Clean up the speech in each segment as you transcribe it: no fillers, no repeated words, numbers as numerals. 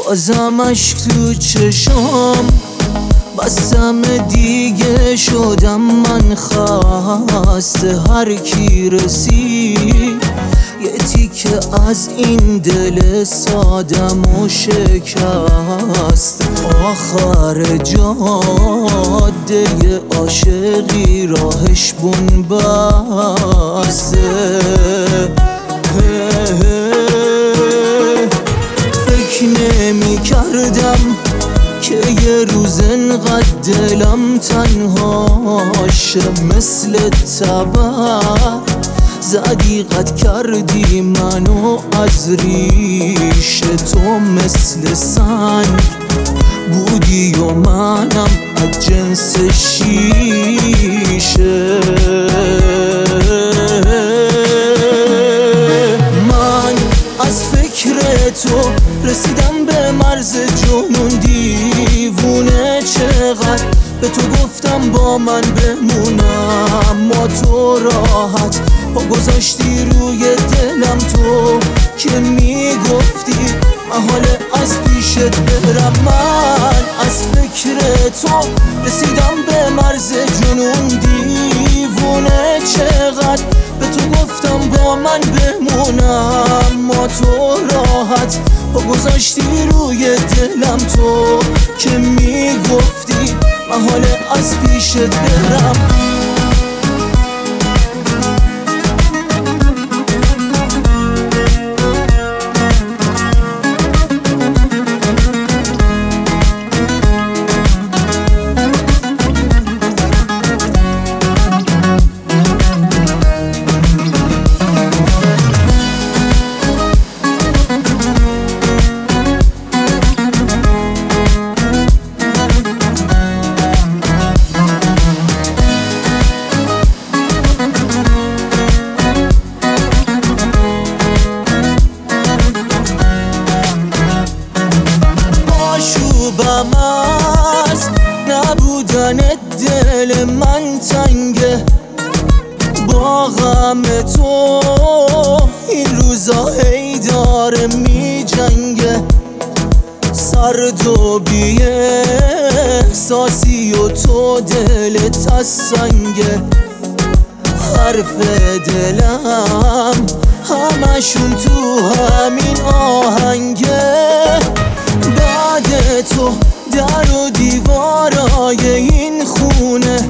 بازم اشک تو چشام بستم دیگه شدم من خسته. هر کی رسید یه تیکه از این دل سادم و شکست. آخر جاده عاشقی راهش بون بسته. فکر نمی کردم که یه روز انقدر دلم تنهاشه. مثل تبر زدی قد کردی منو از ریشه. تو مثل سنگ بودی و منم از جنس شیشه. من از فکر تو رسیدم به مرز جنون. دیوونه چقدر به تو گفتم با من بمونم، ما تو راحت پا گذاشتی روی دلم. تو که میگفتی محاله از پیشت برم. من از فکر تو رسیدم به مرز جنون. دیوونه چقدر به تو گفتم با من بمونم، ما تو راحت پا گذاشتی روی دلم. تو که میگفتی محاله از پیشت برم. آشوبم از نبودن دل من تنگه. با غم تو این روزا هی داره می جنگه. سرد و بی احساسی و تو دلت از سنگه. حرف دلم همشون تو همین آهنگه. بعد تو در و دیوارای این خونه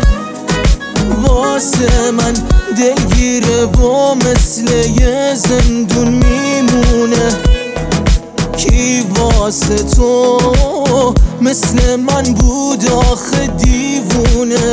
واسه من دلگیره و مثل یه زندون میمونه. کی واسه تو مثل من بود آخه دیوونه.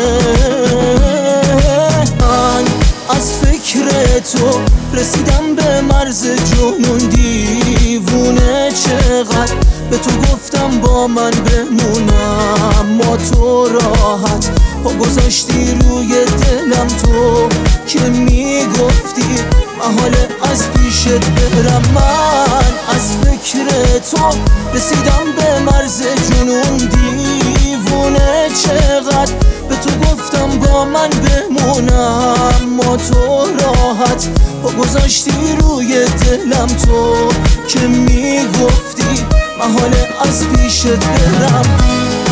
من از فکر تو رسیدم به مرز جنون. دیوونه چقدر به تو گفتم با من بمونم، ما تو راحت پا گذاشتی روی دلم. تو که میگفتی محاله از پیشت برم. من از فکر تو رسیدم به مرز جنون. دیوونه چقدر به تو گفتم با من بمونم، ما تو راحت پا گذاشتی روی دلم. تو که میگفتی محاله از پیشت برم.